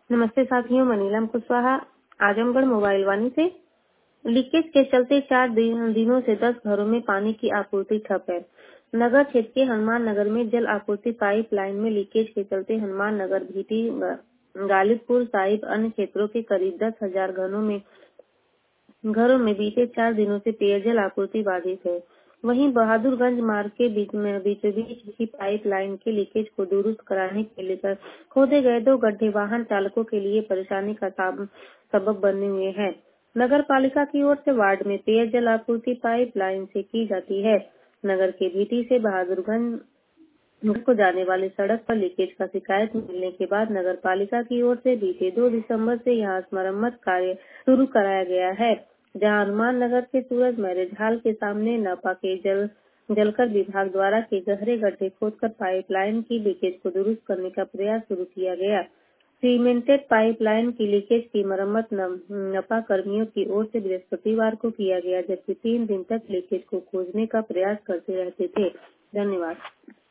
नमस्ते साथियों, मैं नीलम कुशवाहा आजमगढ़ मोबाइल वाणी से। लीकेज के चलते 4 दिनों से 10 घरों में पानी की आपूर्ति ठप है। नगर क्षेत्र के हनुमान नगर में जल आपूर्ति पाइप लाइन में लीकेज के चलते हनुमान नगर, भीटी, गालिबपुर साहिब अन्य क्षेत्रों के करीब 10,000 घरों में बीते 4 दिनों से पेयजल आपूर्ति बाधित है। वहीं बहादुरगंज मार्ग के बीचों बीच की पाइप लाइन के लीकेज को दुरुस्त कराने के लिए खोदे गए 2 गड्ढे वाहन चालकों के लिए परेशानी का सबब बने हुए हैं। नगर पालिका की ओर से वार्ड में पेयजल आपूर्ति पाइप लाइन से की जाती है। नगर के भीटी से बहादुरगंज को जाने वाली सड़क पर लीकेज का शिकायत मिलने के बाद नगर पालिका की ओर से बीते 2 दिसंबर से यहां मरम्मत कार्य शुरू कराया गया है, जहां हनुमान नगर के सूरज मैरिज हॉल के सामने नपा के जलकर विभाग द्वारा के गहरे गड्ढे खोदकर पाइप लाइन की लीकेज को दुरुस्त करने का प्रयास शुरू किया गया। सीमेंटेड पाइप लाइन की लीकेज की मरम्मत नपा कर्मियों की ओर से बृहस्पतिवार को किया गया, जबकि 3 दिन तक लीकेज को खोजने का प्रयास करते रहते थे। धन्यवाद।